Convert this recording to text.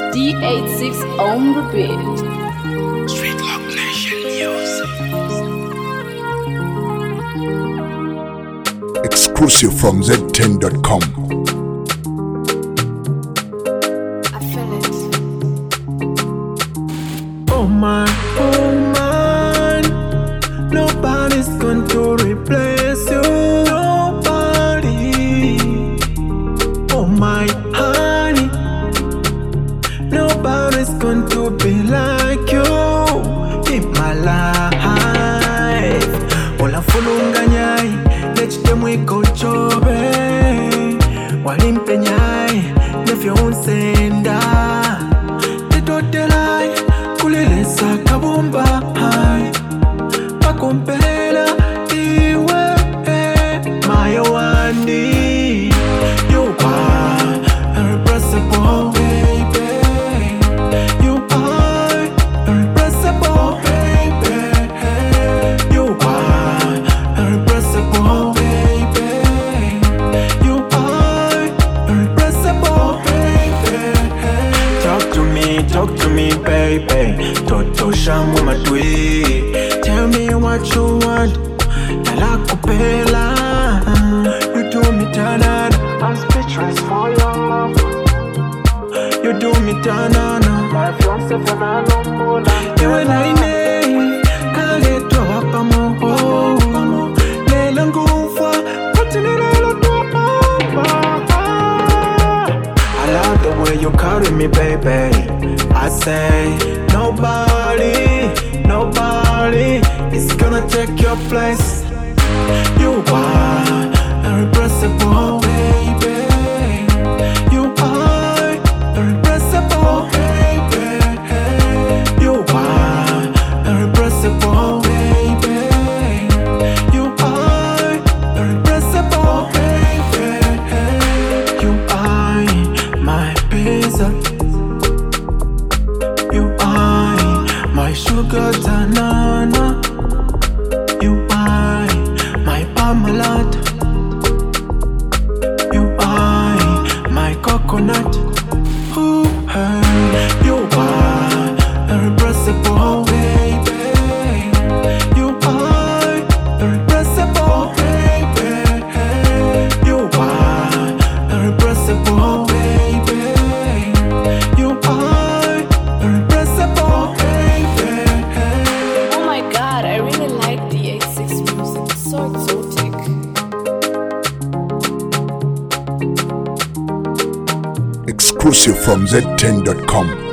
D86 on the beat. Street Lock Nation Music. Exclusive from Z10.com. I feel it. Oh man, nobody's going to replace you. Nobody. Oh my honey, nobody's going to be like you in my life. Ola fulunga nyai, nechite mwiko chobe. Walimpe nyai, nefyo unsenda. Titotelai, kulelesa kabumba hai. Pakumpela iwe mayowandi. You are irrepressible, baby. You are irrepressible, baby. You are irrepressible, baby. You are irrepressible, baby. Talk to me, baby. Toto shamu matui. Tell me what you want. Nalakupela. You do me tanana. I'm speechless for your love. You do me tanana. My fiance Fernando Mola. You and I need. Kale toa pamo. Lela ngufa. Kutini lelo toa pamo. I love the way you carry me, baby. I say nobody is gonna take your place. You are irrepressible, baby. You are irrepressible, baby. You are irrepressible, baby. You are irrepressible, baby. You are my pizza. You are my sugar banana. You are my marmalade. You are my coconut. Ooh, hey. You are irrepressible, baby. You are irrepressible, baby. You are irrepressible, baby. You are irrepressible, baby. Oh my god, I really like D86 music. It's so exotic. Exclusive from Z10.com.